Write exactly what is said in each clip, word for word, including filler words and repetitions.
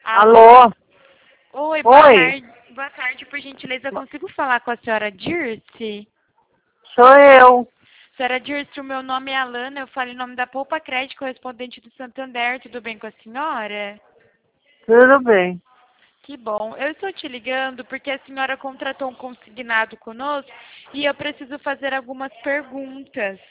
Alô? Alô? Oi, boa Oi, tarde. Boa tarde, por gentileza, eu consigo falar com a senhora Dirce? sou eu. Senhora Dirce, o meu nome é Alana, eu falo em nome da Poupa Crédito, correspondente do Santander, tudo bem com a senhora? Tudo bem. Que bom. Eu estou te ligando porque a senhora contratou um consignado conosco e eu preciso fazer algumas perguntas.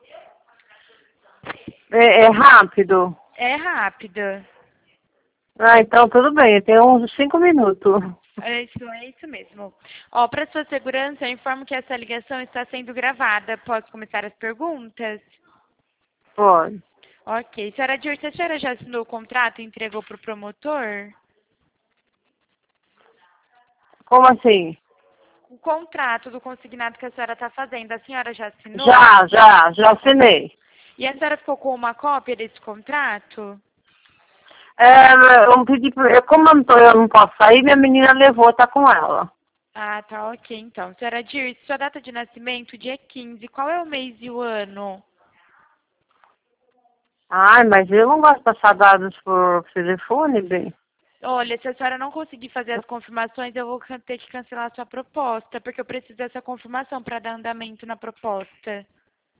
É, é rápido? É rápida. Ah, então tudo bem. Tem uns cinco minutos. É isso, é isso mesmo. Ó, para sua segurança, eu informo que essa ligação está sendo gravada. Posso começar as perguntas? Pode. Ok. Senhora Dirce, a senhora já assinou o contrato e entregou para o promotor? Como assim? O contrato do consignado que a senhora está fazendo, a senhora já assinou? Já, já, já assinei. E a senhora ficou com uma cópia desse contrato? É, eu pedi, pra- eu, como eu não, tô- eu não posso sair, minha menina levou, tá com ela. Ah, tá ok então. Senhora Dirce, sua data de nascimento, dia quinze. Qual é o mês e o ano? Ai, mas eu não gosto de passar dados por telefone, bem. Olha, se a senhora não conseguir fazer as confirmações, eu vou can- ter que cancelar a sua proposta, porque eu preciso dessa confirmação para dar andamento na proposta.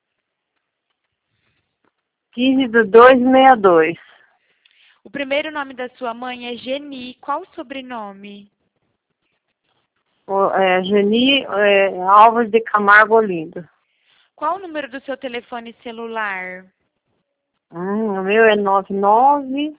quinze do dois sessenta e dois. O primeiro nome da sua mãe é Geni. Qual o sobrenome? O- É, Geni é, Alves de Camargo Olinda. Qual o número do seu telefone celular? Hum, o meu é noventa e nove,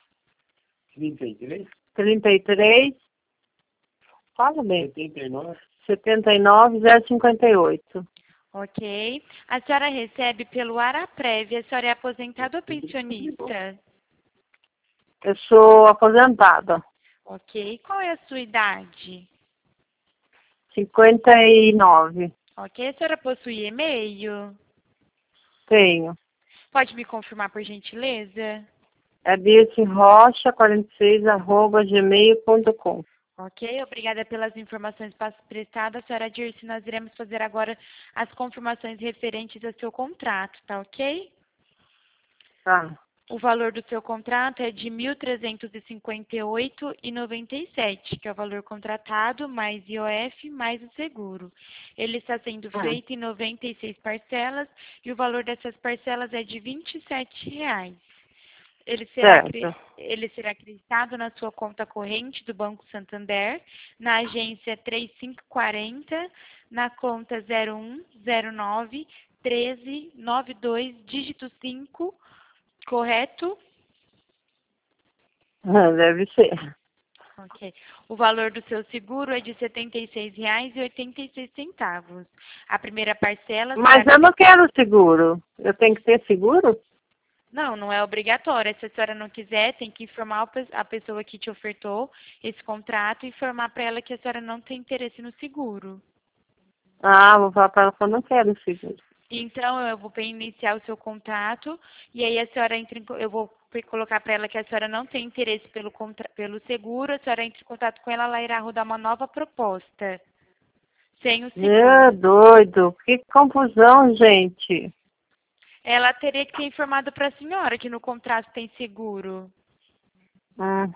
trinta e três. Fala bem. setenta e nove, zero cinquenta e oito. Ok. A senhora recebe pelo Araprev. A senhora é aposentada ou pensionista? Eu sou aposentada. Ok. Qual é a sua idade? cinquenta e nove. Ok. A senhora possui e-mail? Tenho. Pode me confirmar, por gentileza? É Dirce Rocha, quarenta e seis, arroba gmail ponto com. Ok, obrigada pelas informações pas- prestadas, senhora Dirce. Nós iremos fazer agora as confirmações referentes ao seu contrato, tá ok? Tá. O valor do seu contrato é de mil trezentos e cinquenta e oito reais e noventa e sete, que é o valor contratado, mais I O F, mais o seguro. Ele está sendo Hum, feito em noventa e seis parcelas e o valor dessas parcelas é de vinte e sete reais. Ele será, acre- certo. ele será acreditado na sua conta corrente do Banco Santander, na agência três cinco quatro zero, na conta zero um zero nove treze noventa e dois, dígito cinco, correto? Ah, deve ser. Ok. O valor do seu seguro é de setenta e seis reais e oitenta e seis centavos. A primeira parcela Mas será... eu não quero seguro. Eu tenho que ter seguro? Não, não é obrigatório. Se a senhora não quiser, tem que informar o pe- a pessoa que te ofertou esse contrato e informar para ela que a senhora não tem interesse no seguro. Ah, vou falar para ela que eu não quero seguro. Então, eu vou iniciar o seu contrato e aí a senhora entra em, co- eu vou pe- colocar para ela que a senhora não tem interesse pelo, contra, pelo seguro, a senhora entra em contato com ela, ela irá rodar uma nova proposta, sem o É seguro. doido. Que confusão, gente. Ela teria que ter informado para a senhora que no contrato tem seguro. Hum.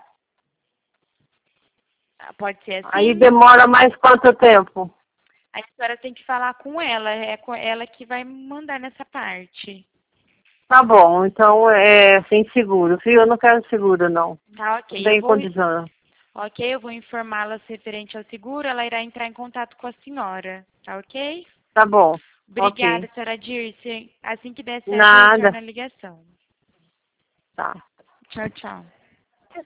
Ah, pode ser Aí assim? demora mais quanto tempo? Aí a senhora tem que falar com ela, é com ela que vai mandar nessa parte. Tá bom, então é sem seguro, viu? Eu não quero seguro, não. Tá, Não ok. Eu tem vou, condição. ok, eu vou informá-la referente ao seguro, ela irá entrar em contato com a senhora, tá ok? Tá bom, Obrigada, ok. senhora Dirce. Assim que der certo, eu Nada. retorno a ligação. Tá. Tchau, tchau.